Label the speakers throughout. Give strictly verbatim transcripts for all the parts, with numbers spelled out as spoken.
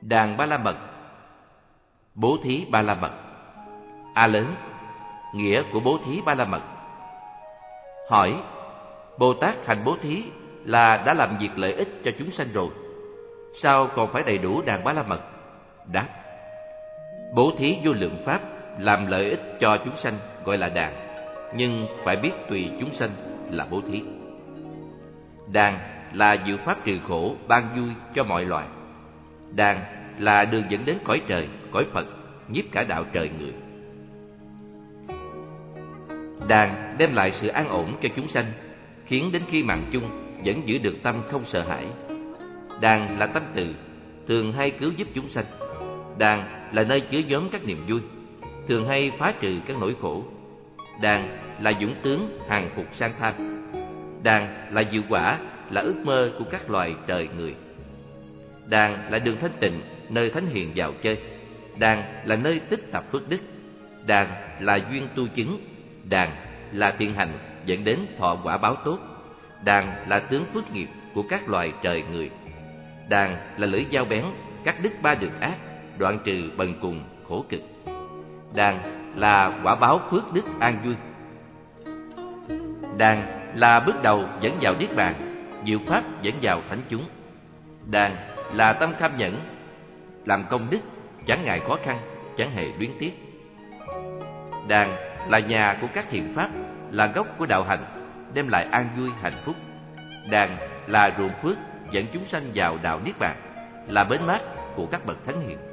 Speaker 1: Đàn Ba La Mật. Bố thí Ba La Mật. A lớn, nghĩa của bố thí Ba La Mật. Hỏi: Bồ Tát hành bố thí là đã làm việc lợi ích cho chúng sanh rồi, sao còn phải đầy đủ đàn Ba La Mật? Đáp: Bố thí vô lượng pháp làm lợi ích cho chúng sanh gọi là đàn, nhưng phải biết tùy chúng sanh là bố thí. Đàn là diệu pháp trừ khổ, ban vui cho mọi loài. Đàn là đường dẫn đến cõi trời, cõi Phật, nhiếp cả đạo trời người. Đàn đem lại sự an ổn cho chúng sanh, khiến đến khi mạng chung vẫn giữ được tâm không sợ hãi. Đàn là tâm từ, thường hay cứu giúp chúng sanh. Đàn là nơi chứa nhóm các niềm vui, thường hay phá trừ các nỗi khổ. Đàn là dũng tướng hàng phục sang tham. Đàn là diệu quả, là ước mơ của các loài trời người. Đàn là đường thanh tịnh, nơi thánh hiền vào chơi. Đàn là nơi tích tập phước đức. Đàn là duyên tu chứng. Đàn là thiện hành dẫn đến thọ quả báo tốt. Đàn là tướng phước nghiệp của các loài trời người. Đàn là lưỡi dao bén, cắt đứt ba đường ác, đoạn trừ bần cùng khổ cực. Đàn là quả báo phước đức an vui. Đàn là bước đầu dẫn vào niết bàn, diệu pháp dẫn vào thánh chúng. Đàn là tâm cam nhẫn, làm công đức, chẳng ngại khó khăn, chẳng hề luyến tiếc. Đàn là nhà của các thiện pháp, là gốc của đạo hành, đem lại an vui hạnh phúc. Đàn là ruộng phước dẫn chúng sanh vào đạo niết bàn, là bến mát của các bậc thánh hiền.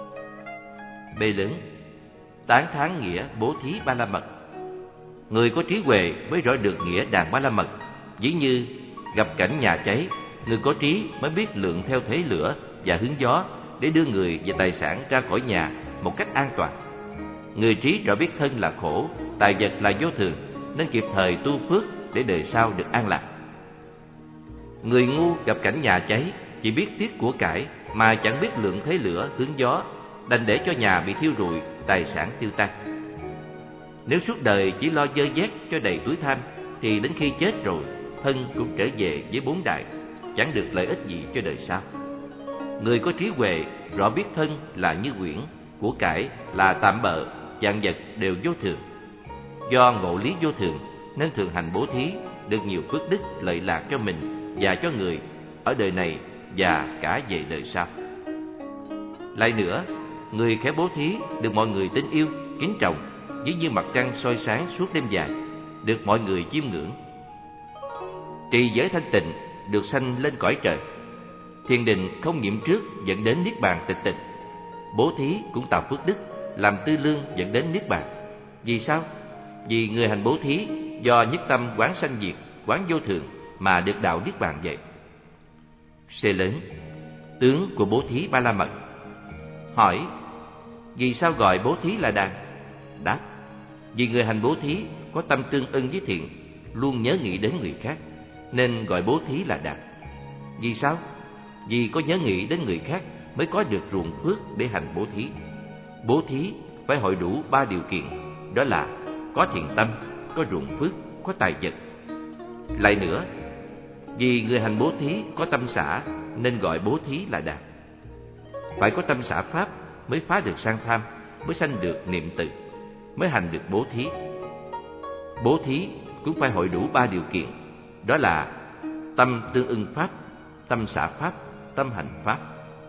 Speaker 1: B lớn, tán thán nghĩa bố thí Ba La Mật. Người có trí huệ mới rõ được nghĩa đàn Ba La Mật. Ví như gặp cảnh nhà cháy, người có trí mới biết lượng theo thế lửa và hướng gió để đưa người và tài sản ra khỏi nhà một cách an toàn. Người trí rõ biết thân là khổ, tài vật là vô thường, nên kịp thời tu phước để đời sau được an lạc. Người ngu gặp cảnh nhà cháy chỉ biết tiếc của cải mà chẳng biết lượng thế lửa hướng gió, đành để cho nhà bị thiêu rụi, tài sản tiêu tan. Nếu suốt đời chỉ lo dơ vét cho đầy túi tham, thì đến khi chết rồi, thân cũng trở về với bốn đại, chẳng được lợi ích gì cho đời sau. Người có trí huệ rõ biết thân là như quyển, của cải là tạm bợ, vạn vật đều vô thường. Do ngộ lý vô thường nên thường hành bố thí, được nhiều phước đức lợi lạc cho mình và cho người ở đời này và cả về đời sau. Lại nữa, người khéo bố thí được mọi người tín yêu, kính trọng, ví như mặt trăng soi sáng suốt đêm dài, được mọi người chiêm ngưỡng. Trì giới thanh tịnh, được sanh lên cõi trời. Thiền định không nhiễm trước dẫn đến niết bàn tịch tịch. Bố thí cũng tạo phước đức, làm tư lương dẫn đến niết bàn. Vì sao? Vì người hành bố thí do nhất tâm quán sanh diệt, quán vô thường mà được đạo niết bàn vậy. C lớn, tướng của bố thí Ba La Mật. Hỏi: Vì sao gọi bố thí là đàn? Đáp: Vì người hành bố thí có tâm tương ưng với thiện, luôn nhớ nghĩ đến người khác, nên gọi bố thí là đàn. Vì sao? Vì có nhớ nghĩ đến người khác mới có được ruộng phước để hành bố thí. Bố thí phải hội đủ ba điều kiện, đó là có thiện tâm, có ruộng phước, có tài vật. Lại nữa, vì người hành bố thí có tâm xả nên gọi bố thí là đàn. Phải có tâm xả pháp mới phá được sang tham, mới sanh được niệm từ, mới hành được bố thí. Bố thí cũng phải hội đủ ba điều kiện, đó là tâm tương ưng pháp, tâm xả pháp, tâm hành pháp.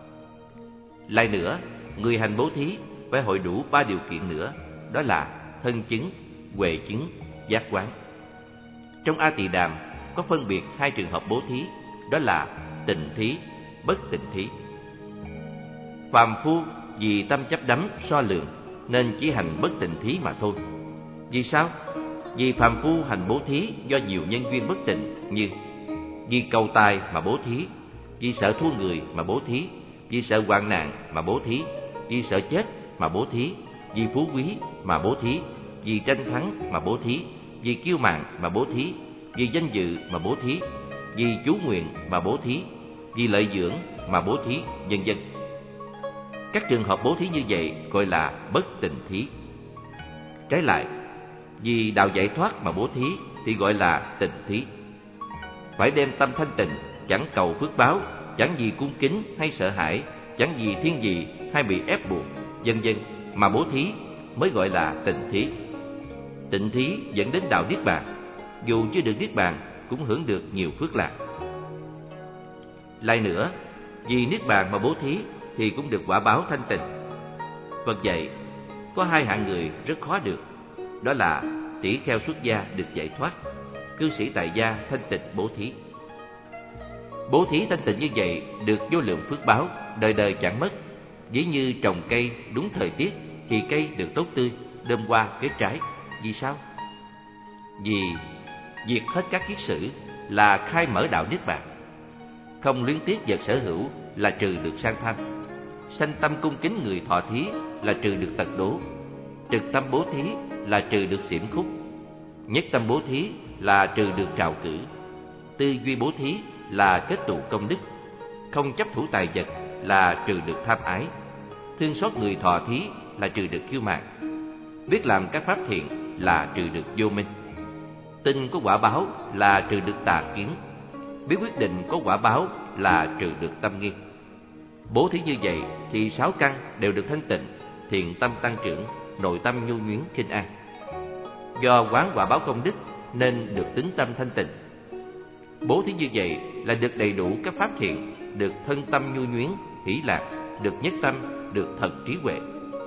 Speaker 1: Lại nữa, người hành bố thí phải hội đủ ba điều kiện nữa, đó là thân chứng, huệ chứng, giác quán. Trong A Tỳ Đàm có phân biệt hai trường hợp bố thí, đó là tịnh thí, bất tịnh thí. Phàm phu vì tâm chấp đắm so lượng nên chỉ hành bất tịnh thí mà thôi. Vì sao? Vì phàm phu hành bố thí do nhiều nhân duyên bất tịnh, như vì cầu tài mà bố thí, vì sợ thua người mà bố thí, vì sợ hoạn nạn mà bố thí, vì sợ chết mà bố thí, vì phú quý mà bố thí, vì tranh thắng mà bố thí, vì kiêu mạn mà bố thí, vì danh dự mà bố thí, vì chú nguyện mà bố thí, vì lợi dưỡng mà bố thí, vân vân. Các trường hợp bố thí như vậy gọi là bất tịnh thí. Trái lại, vì đạo giải thoát mà bố thí thì gọi là tịnh thí. Phải đem tâm thanh tịnh, chẳng cầu phước báo, chẳng vì cung kính hay sợ hãi, chẳng vì thiên vị hay bị ép buộc, vân vân mà bố thí mới gọi là tịnh thí. Tịnh thí dẫn đến đạo niết bàn, dù chưa được niết bàn cũng hưởng được nhiều phước lạc. Lại nữa, vì niết bàn mà bố thí thì cũng được quả báo thanh tịnh. Phật dạy có hai hạng người rất khó được, đó là tỷ kheo xuất gia được giải thoát, cư sĩ tại gia thanh tịnh bố thí. Bố thí thanh tịnh như vậy được vô lượng phước báo, đời đời chẳng mất. Ví như trồng cây đúng thời tiết thì cây được tốt tươi, đơm hoa kết trái. Vì sao? Vì diệt hết các kiết sử là khai mở đạo niết bàn. Không luyến tiếc vật sở hữu là trừ được sang tham. Sanh tâm cung kính người thọ thí là trừ được tật đố. Trực tâm bố thí là trừ được xiểm khúc. Nhất tâm bố thí là trừ được trào cử. Tư duy bố thí là kết tụ công đức. Không chấp thủ tài vật là trừ được tham ái. Thương xót người thọ thí là trừ được kiêu mạn. Biết làm các pháp thiện là trừ được vô minh. Tin có quả báo là trừ được tà kiến. Biết quyết định có quả báo là trừ được tâm nghi. Bố thí như vậy thì sáu căn đều được thanh tịnh, thiện tâm tăng trưởng, nội tâm nhu nhuyến khinh an. Do quán quả báo công đức nên được tính tâm thanh tịnh. Bố thí như vậy là được đầy đủ các pháp thiện, được thân tâm nhu nhuyến, hỷ lạc, được nhất tâm, được thật trí huệ.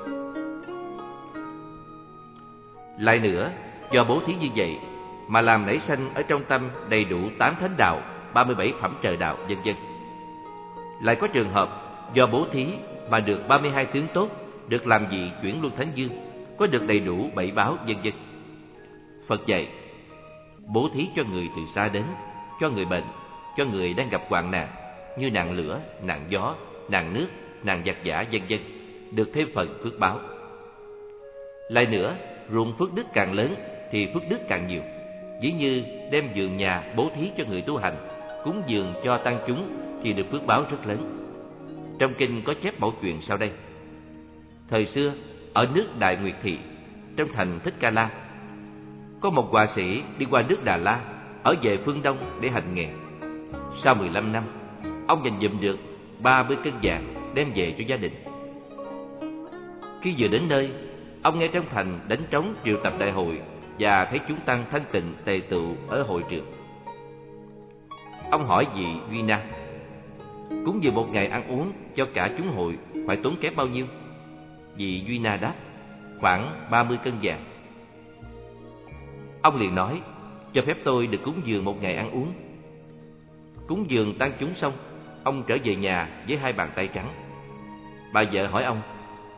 Speaker 1: Lại nữa, do bố thí như vậy mà làm nảy sanh ở trong tâm đầy đủ tám thánh đạo, ba mươi bảy phẩm trời đạo, vân vân. Lại có trường hợp do bố thí mà được ba mươi hai tướng tốt, được làm vị chuyển luân thánh dương, có được đầy đủ bảy báo, vân vân. Phật dạy bố thí cho người từ xa đến, cho người bệnh, cho người đang gặp hoạn nạn như nạn lửa, nạn gió, nạn nước, nạn giặc giả, vân vân, được thêm phần phước báo. Lại nữa, ruộng phước đức càng lớn thì phước đức càng nhiều. Ví như đem vườn nhà bố thí cho người tu hành, cúng dường cho tăng chúng thì được phước báo rất lớn. Trong kinh có chép mẫu chuyện sau đây. Thời xưa, ở nước Đại Nguyệt Thị, trong thành Thích Ca La, có một họa sĩ đi qua nước Đà La, ở về phương Đông để hành nghề. Sau mười lăm năm, ông dành dụm được ba mươi cân vàng đem về cho gia đình. Khi vừa đến nơi, ông nghe trong thành đánh trống triệu tập đại hội và thấy chúng tăng thanh tịnh tề tựu ở hội trường. Ông hỏi vị Duy Na, cúng dường một ngày ăn uống cho cả chúng hội phải tốn kém bao nhiêu? Vị Duy Na đáp, khoảng ba mươi cân vàng. Ông liền nói, cho phép tôi được cúng dường một ngày ăn uống. Cúng dường tăng chúng xong, ông trở về nhà với hai bàn tay trắng. Bà vợ hỏi ông,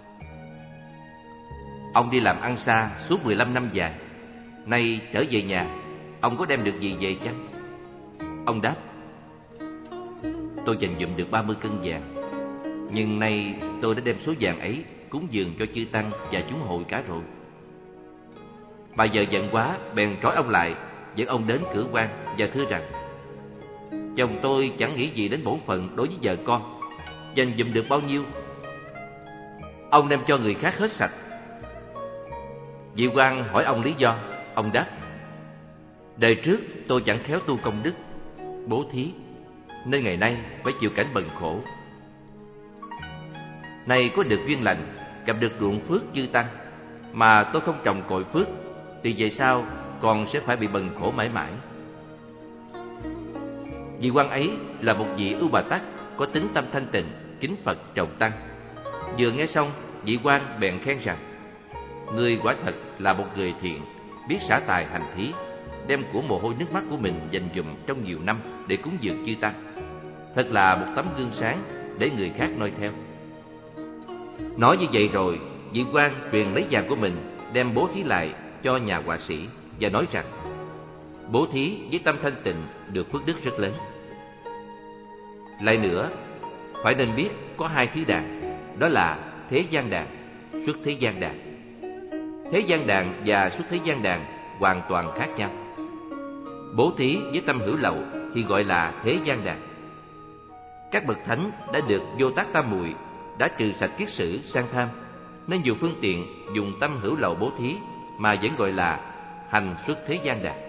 Speaker 1: ông đi làm ăn xa suốt mười lăm năm dài, nay trở về nhà, ông có đem được gì về chăng? Ông đáp, tôi dành dụm được ba mươi cân vàng, nhưng nay tôi đã đem số vàng ấy cúng dường cho chư tăng và chúng hội cả rồi. Bà vợ giận quá, bèn trói ông lại, dẫn ông đến cửa quan và thưa rằng, chồng tôi chẳng nghĩ gì đến bổn phận đối với vợ con, dành dụm được bao nhiêu, ông đem cho người khác hết sạch. Vị quan hỏi ông lý do, ông đáp, đời trước tôi chẳng khéo tu công đức, bố thí, nên ngày nay phải chịu cảnh bần khổ. Nay có được duyên lành, gặp được ruộng phước chư tăng, mà tôi không trồng cội phước, thì về sau còn sẽ phải bị bần khổ mãi mãi. Vị quan ấy là một vị Ưu Bà Tắc, có tính tâm thanh tịnh, kính Phật trọng tăng. Vừa nghe xong, vị quan bèn khen rằng, ngươi quả thật là một người thiện, biết xả tài hành thí, đem của mồ hôi nước mắt của mình dành dụm trong nhiều năm để cúng dường chư tăng. Thật là một tấm gương sáng để người khác noi theo. Nói như vậy rồi, vị quan truyền lấy vàng của mình đem bố thí lại cho nhà họa sĩ và nói rằng, bố thí với tâm thanh tịnh được phước đức rất lớn. Lại nữa, phải nên biết có hai thí đàn, đó là thế gian đàn, xuất thế gian đàn. Thế gian đàn và xuất thế gian đàn hoàn toàn khác nhau. Bố thí với tâm hữu lậu thì gọi là thế gian đàn. Các bậc thánh đã được vô tác tam muội, đã trừ sạch kiết sử sang tham, nên nhiều phương tiện dùng tâm hữu lậu bố thí mà vẫn gọi là hành xuất thế gian đàn.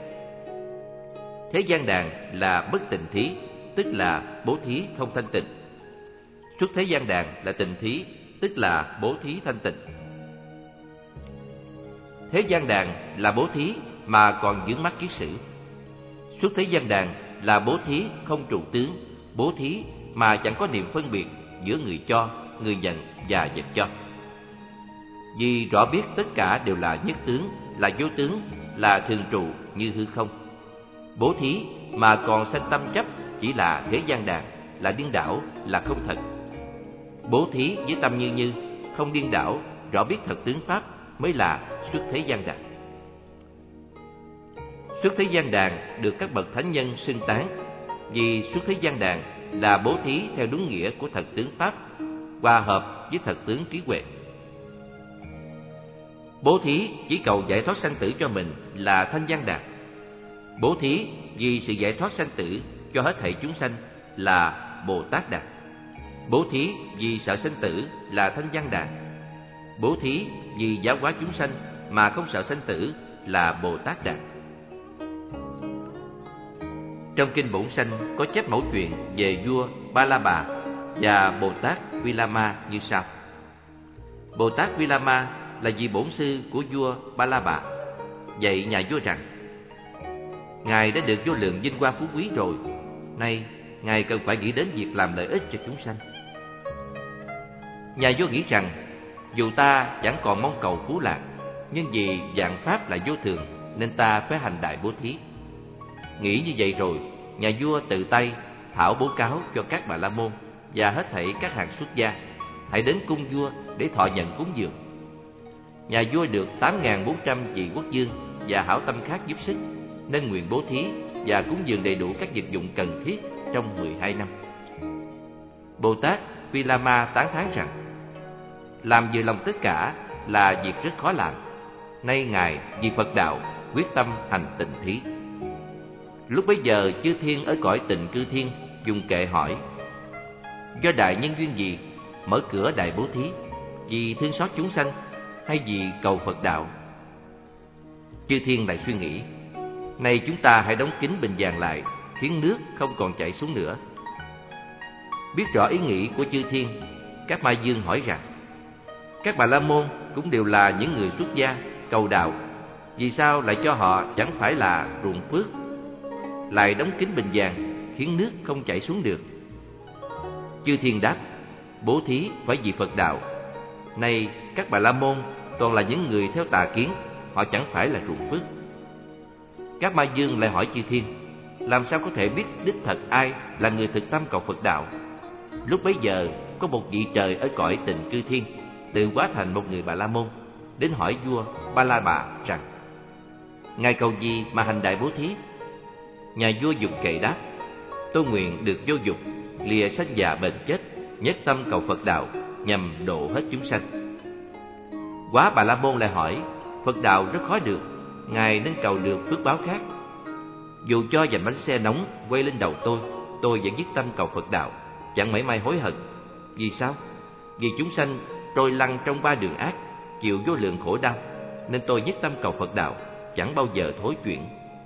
Speaker 1: Thế gian đàn là bất tịnh thí, tức là bố thí không thanh tịnh. Xuất thế gian đàn là tịnh thí, tức là bố thí thanh tịnh. Thế gian đàn là bố thí mà còn vướng mắc kiết sử. Xuất thế gian đàn là bố thí không trụ tướng, bố thí mà chẳng có niệm phân biệt giữa người cho, người nhận và vật cho. Vì rõ biết tất cả đều là nhất tướng, là vô tướng, là thường trụ như hư không. Bố thí mà còn sanh tâm chấp chỉ là thế gian đàn, là điên đảo, là không thật. Bố thí với tâm như như, không điên đảo, rõ biết thật tướng pháp mới là xuất thế gian đàn. Xuất thế gian đàn được các bậc thánh nhân xưng tán, vì xuất thế gian đàn là bố thí theo đúng nghĩa của thật tướng pháp, hòa hợp với thật tướng trí huệ. Bố thí chỉ cầu giải thoát sanh tử cho mình là thanh gian đàn. Bố thí vì sự giải thoát sanh tử cho hết thảy chúng sanh là Bồ Tát đàn. Bố thí vì sợ sanh tử là thanh văn đàn. Bố thí vì giáo hóa chúng sanh mà không sợ sanh tử là Bồ Tát đàn. Trong kinh Bổn Sanh có chép mẫu chuyện về vua Ba La Bà và Bồ Tát Vilama như sau. Bồ Tát Vilama là vị bổn sư của vua Ba La Bà, dạy nhà vua rằng: Ngài đã được vô lượng vinh hoa phú quý rồi, nay Ngài cần phải nghĩ đến việc làm lợi ích cho chúng sanh. Nhà vua nghĩ rằng dù ta chẳng còn mong cầu phú lạc, nhưng vì vạn pháp là vô thường nên ta phải hành đại bố thí. Nghĩ như vậy rồi, nhà vua tự tay thảo bố cáo cho các Bà La Môn và hết thảy các hàng xuất gia hãy đến cung vua để thọ nhận cúng dường. Nhà vua được tám nghìn bốn trăm vị quốc vương và hảo tâm khác giúp sức, nên nguyện bố thí và cúng dường đầy đủ các vật dụng cần thiết trong mười hai năm. Bồ Tát Vilama tán thán rằng: Làm vừa lòng tất cả là việc rất khó làm. Nay Ngài vì Phật đạo quyết tâm hành tịnh thí. Lúc bấy giờ chư thiên ở cõi Tịnh Cư Thiên dùng kệ hỏi: Do đại nhân duyên gì mở cửa đại bố thí? Vì thương xót chúng sanh hay vì cầu Phật đạo? Chư thiên lại suy nghĩ: Nay chúng ta hãy đóng kín bình vàng lại, khiến nước không còn chảy xuống nữa. Biết rõ ý nghĩ của chư thiên, các ma dương hỏi rằng: Các Bà La Môn cũng đều là những người xuất gia cầu đạo, vì sao lại cho họ chẳng phải là ruộng phước, lại đóng kín bình vàng khiến nước không chảy xuống được? Chư thiên đáp: Bố thí phải vì Phật đạo. Nay các Bà La Môn toàn là những người theo tà kiến, họ chẳng phải là ruộng phước. Các ma dương lại hỏi chư thiên: Làm sao có thể biết đích thật ai là người thực tâm cầu Phật đạo? Lúc bấy giờ có một vị trời ở cõi Tịnh Cư Thiên tự hóa thành một người Bà La Môn, đến hỏi vua Ba La Bà rằng: Ngài cầu gì mà hành đại bố thí? Nhà vua dùng kệ đáp: Tôi nguyện được vô dục, lìa sanh già bệnh chết, nhất tâm cầu Phật đạo, nhằm độ hết chúng sanh. Quá Bà La Môn lại hỏi: Phật đạo rất khó được, Ngài nên cầu được phước báo khác. Dù cho dành bánh xe nóng quay lên đầu tôi, tôi vẫn nhất tâm cầu Phật đạo, chẳng mảy may hối hận. Vì sao? Vì chúng sanh trôi lăn trong ba đường ác, chịu vô lượng khổ đau, nên tôi nhất tâm cầu Phật đạo, chẳng bao giờ thối chuyển.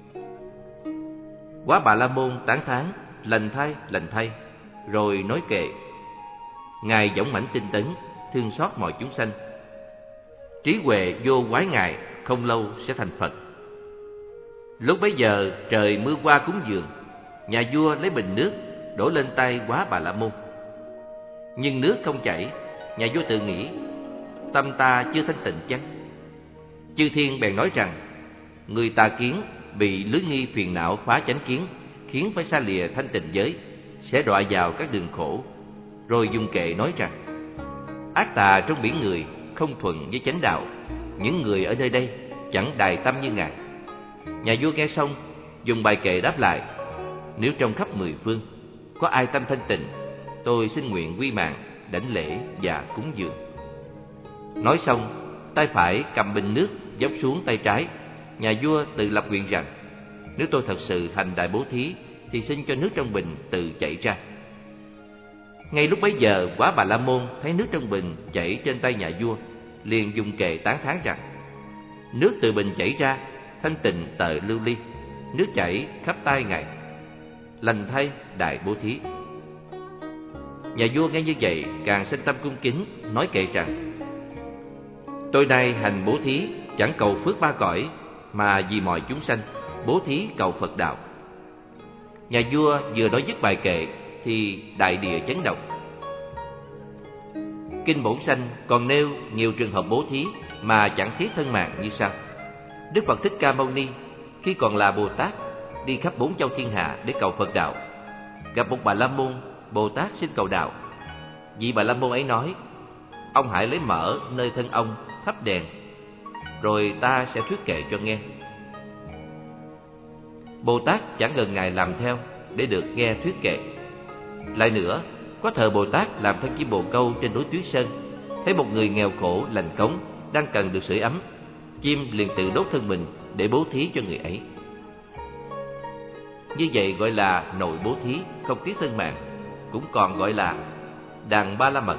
Speaker 1: Quá Bà La Môn tán thán: Lành thay, lành thay. Rồi nói kệ: Ngài dõng mãnh tinh tấn, thương xót mọi chúng sanh. Trí huệ vô quái Ngài, không lâu sẽ thành Phật. Lúc bấy giờ trời mưa qua cúng dường, nhà vua lấy bình nước đổ lên tay Quá Bà La Môn. Nhưng nước không chảy, nhà vua tự nghĩ: Tâm ta chưa thanh tịnh chăng? Chư thiên bèn nói rằng: Người tà kiến bị lưới nghi phiền não phá chánh kiến, khiến phải xa lìa thanh tịnh giới, sẽ đọa vào các đường khổ. Rồi dùng kệ nói rằng: Ác tà trong biển người không thuận với chánh đạo, những người ở nơi đây chẳng đài tâm như Ngài. Nhà vua nghe xong dùng bài kệ đáp lại: Nếu trong khắp mười phương có ai tâm thanh tịnh, tôi xin nguyện quy mạng, đảnh lễ và cúng dường. Nói xong, tay phải cầm bình nước dốc xuống tay trái. Nhà vua tự lập nguyện rằng: Nếu tôi thật sự hành đại bố thí, thì xin cho nước trong bình tự chảy ra. Ngay lúc bấy giờ, Quá Bà La Môn thấy nước trong bình chảy trên tay nhà vua, liền dùng kệ tán thán rằng: Nước từ bình chảy ra, thanh tịnh tợ lưu ly, nước chảy khắp tay Ngài. Lành thay đại bố thí. Nhà vua nghe như vậy càng sinh tâm cung kính, nói kệ rằng: tôi nay hành bố thí chẳng cầu phước ba cõi, mà vì mọi chúng sanh bố thí cầu Phật đạo. Nhà vua vừa nói dứt bài kệ thì đại địa chấn động. Kinh Bổn Sanh còn nêu nhiều trường hợp bố thí mà chẳng thiết thân mạng như sau. Đức Phật Thích Ca Mâu Ni khi còn là Bồ Tát đi khắp bốn châu thiên hạ để cầu Phật đạo. Gặp một Bà La Môn, Bồ Tát xin cầu đạo. Vị Bà La Môn ấy nói: ông hãy lấy mỡ nơi thân ông thắp đèn, rồi ta sẽ thuyết kệ cho nghe. Bồ Tát chẳng ngần ngại làm theo để được nghe thuyết kệ. Lại nữa, có thợ Bồ Tát làm thân chim bồ câu trên núi Tuyết Sơn, thấy một người nghèo khổ lành cống đang cần được sưởi ấm, chim liền tự đốt thân mình để bố thí cho người ấy. Như vậy gọi là nội bố thí, không tiếc thân mạng, cũng còn gọi là đàn ba la mật.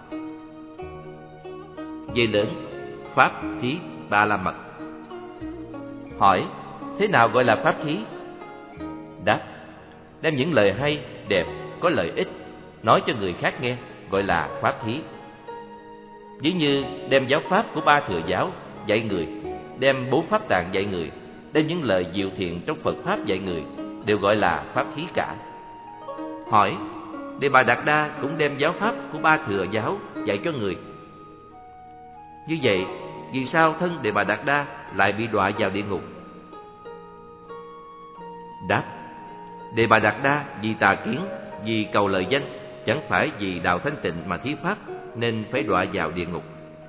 Speaker 1: Về lớn, pháp thí ba la mật. Hỏi: thế nào gọi là pháp thí? Đáp: đem những lời hay, đẹp, có lợi ích nói cho người khác nghe, gọi là pháp thí. Ví như đem giáo pháp của ba thừa giáo dạy người, đem bốn pháp tạng dạy người, đem những lời diệu thiện trong Phật pháp dạy người, đều gọi là pháp thí cả. Hỏi: Đề Bà Đạt Đa cũng đem giáo pháp của ba thừa giáo dạy cho người. Như vậy, vì sao thân Đề Bà Đạt Đa lại bị đọa vào địa ngục? Đáp: Đề Bà Đạt Đa vì tà kiến, vì cầu lời danh, chẳng phải vì đạo thanh tịnh mà thí pháp, nên phải đọa vào địa ngục.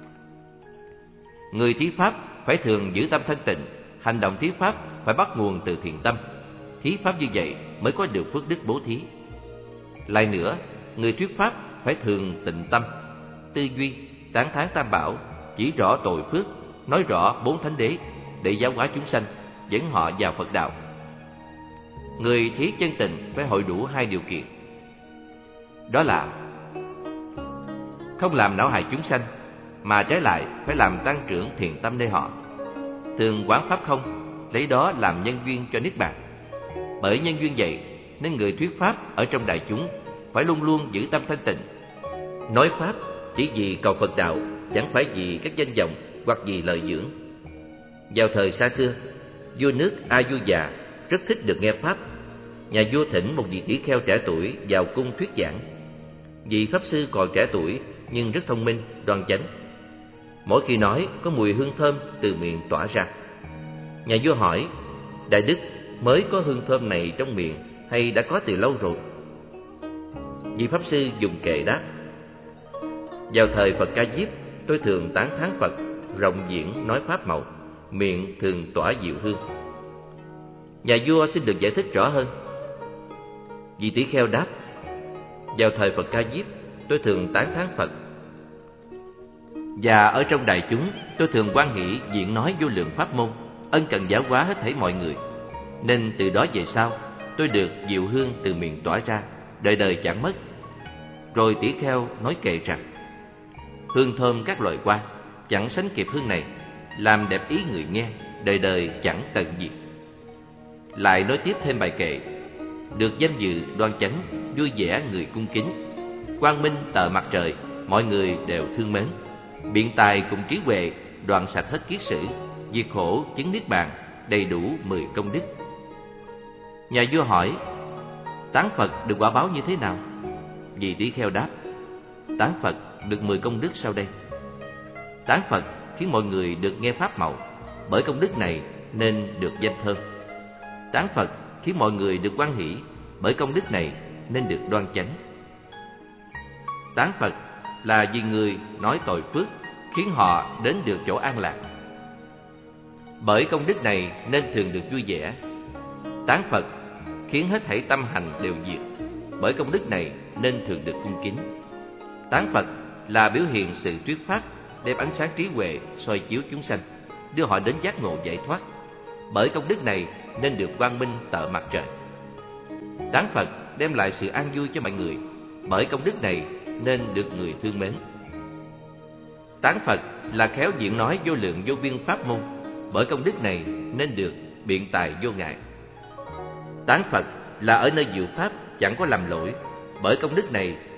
Speaker 1: Người thí pháp phải thường giữ tâm thanh tịnh, hành động thí pháp phải bắt nguồn từ thiện tâm. Thí pháp như vậy mới có được phước đức bố thí. Lại nữa, người thuyết pháp phải thường tịnh tâm, tư duy, tán thán tam bảo, chỉ rõ tội phước, nói rõ bốn thánh đế để giáo hóa chúng sanh, dẫn họ vào Phật đạo. Người thí chân tịnh phải hội đủ hai điều kiện. Đó là không làm não hại chúng sanh, mà trái lại phải làm tăng trưởng thiện tâm nơi họ. Thường quán pháp không, lấy đó làm nhân duyên cho niết bàn. Bởi nhân duyên vậy nên người thuyết pháp ở trong đại chúng phải luôn luôn giữ tâm thanh tịnh. Nói pháp chỉ vì cầu Phật đạo, chẳng phải vì các danh vọng hoặc vì lợi dưỡng. Vào thời xa xưa, vua nước A Du Già rất thích được nghe pháp. Nhà vua thỉnh một vị tỷ kheo trẻ tuổi vào cung thuyết giảng. Vị pháp sư còn trẻ tuổi nhưng rất thông minh, đoan chánh. Mỗi khi nói có mùi hương thơm từ miệng tỏa ra. Nhà vua hỏi: đại đức, mới có hương thơm này trong miệng hay đã có từ lâu rồi? Vị pháp sư dùng kệ đáp: vào thời Phật Ca Diếp, tôi thường tán thán Phật, rộng diễn nói pháp màu, miệng thường tỏa diệu hương. Nhà vua xin được giải thích rõ hơn. Vị tỷ kheo đáp: vào thời Phật Ca Diếp, tôi thường tán thán Phật, và ở trong đại chúng tôi thường hoan hỷ diễn nói vô lượng pháp môn, ân cần giáo hóa hết thảy mọi người. Nên từ đó về sau, tôi được diệu hương từ miệng tỏa ra, đời đời chẳng mất. Rồi tỷ kheo nói kệ rằng: hương thơm các loại hoa chẳng sánh kịp hương này, làm đẹp ý người nghe, đời đời chẳng tận diệt. Lại nói tiếp thêm bài kệ: được danh dự đoan chánh, vui vẻ người cung kính, quang minh tợ mặt trời, mọi người đều thương mến. Biện tài cùng trí huệ, đoạn sạch hết kiết sử, diệt khổ chứng niết bàn, đầy đủ mười công đức. Nhà vua hỏi: tán Phật được quả báo như thế nào? Vị tỷ kheo đáp: tán Phật được mười công đức sau đây. Tán Phật khiến mọi người được nghe pháp màu, bởi công đức này nên được danh thơm. Tán Phật khiến mọi người được hoan hỷ, bởi công đức này nên được đoan chánh. Tán Phật là vì người nói tội phước, khiến họ đến được chỗ an lạc. Bởi công đức này nên thường được vui vẻ. Tán Phật khiến hết thảy tâm hành đều diệt, bởi công đức này nên thường được cung kính. Tán Phật là biểu hiện sự thuyết pháp, đem ánh sáng trí huệ soi chiếu chúng sanh, đưa họ đến giác ngộ giải thoát, bởi công đức này nên được quang minh tợ mặt trời. Tán Phật đem lại sự an vui cho mọi người, bởi công đức này nên được người thương mến. Tán Phật là khéo diễn nói vô lượng vô biên pháp môn, bởi công đức này nên được biện tài vô ngại. Tán Phật là ở nơi diệu pháp chẳng có lầm lỗi, bởi công đức này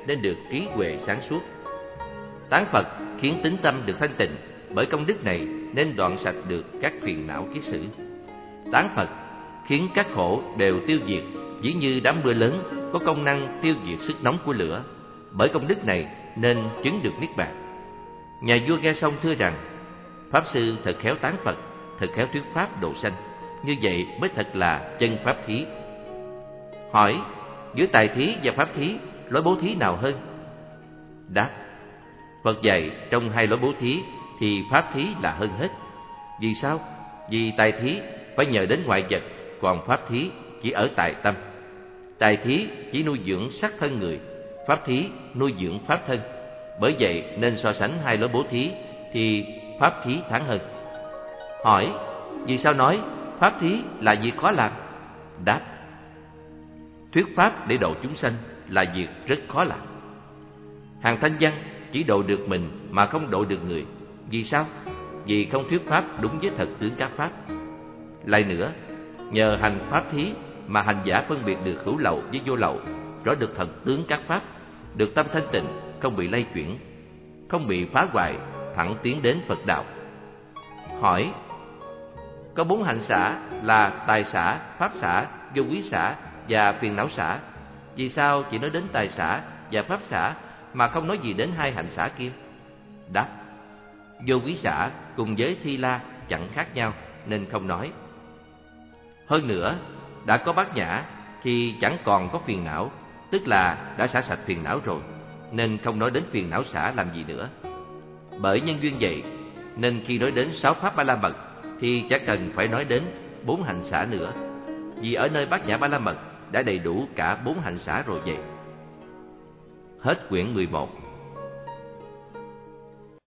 Speaker 1: nên được trí huệ sáng suốt. Tán Phật khiến tính tâm được thanh tịnh, bởi công đức này nên đoạn sạch được các phiền não kiết sử. Tán Phật khiến các khổ đều tiêu diệt, chỉ như đám mưa lớn có công năng tiêu diệt sức nóng của lửa, bởi công đức này nên chứng được niết bàn. Nhà vua nghe xong thưa rằng: Pháp sư thật khéo tán Phật, thật khéo thuyết pháp độ sanh, như vậy mới thật là chân pháp thí. Hỏi: giữa tài thí và pháp thí, lối bố thí nào hơn? Đáp: Phật dạy trong hai lối bố thí thì pháp thí là hơn hết. Vì sao? Vì tài thí phải nhờ đến ngoại vật, còn pháp thí chỉ ở tại tâm. Tài thí chỉ nuôi dưỡng sắc thân người, pháp thí nuôi dưỡng pháp thân. Bởi vậy nên so sánh hai lối bố thí thì pháp thí thắng hơn. Hỏi: vì sao nói pháp thí là việc khó làm? Đáp: thuyết pháp để độ chúng sanh là việc rất khó làm. Hàng thanh văn chỉ độ được mình mà không độ được người. Vì sao? Vì không thuyết pháp đúng với thật tướng các pháp. Lại nữa, nhờ hành pháp thí mà hành giả phân biệt được hữu lậu với vô lậu, rõ được thật tướng các pháp, được tâm thanh tịnh, không bị lay chuyển, không bị phá hoại, thẳng tiến đến Phật đạo. Hỏi: có bốn hạnh xả là tài xả, pháp xả, vô quý xả và phiền não xả. Vì sao chỉ nói đến tài xả và pháp xả mà không nói gì đến hai hạnh xả kia? Đáp: vô quý xả cùng với thi la chẳng khác nhau nên không nói. Hơn nữa, đã có bát nhã thì chẳng còn có phiền não, tức là đã xả sạch phiền não rồi, nên không nói đến phiền não xả làm gì nữa. Bởi nhân duyên vậy nên khi nói đến sáu pháp ba la mật thì chẳng cần phải nói đến bốn hạnh xả nữa, vì ở nơi bát nhã ba la mật đã đầy đủ cả bốn hạnh xả rồi vậy. Hết quyển mười một.